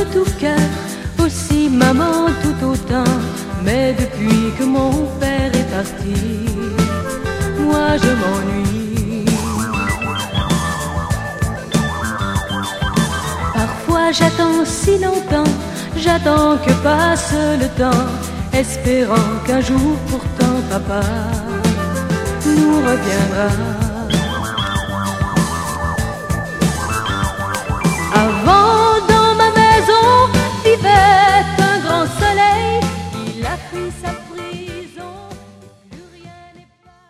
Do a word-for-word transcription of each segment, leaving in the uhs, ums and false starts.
de tout cœur, aussi maman tout autant. Mais depuis que mon père est parti, moi je m'ennuie. Parfois j'attends si longtemps, j'attends que passe le temps, espérant qu'un jour pourtant papa nous reviendra. Avant dans ma maison vivait un grand soleil, il a pris sa prison, plus rien n'est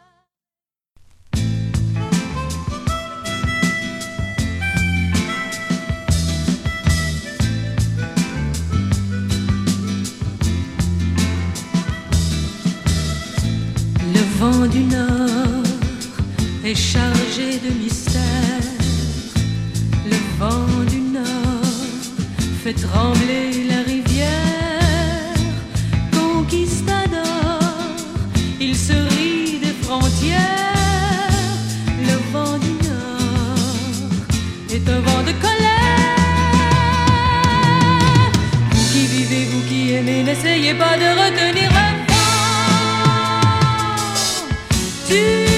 pas. Le vent du nord est chargé de mystère. Le vent du nord fait trembler la rivière. Conquistador, il se rit des frontières. Le vent du nord est un vent de colère. Vous qui vivez, vous qui aimez, n'essayez pas de retenir le vent. Tu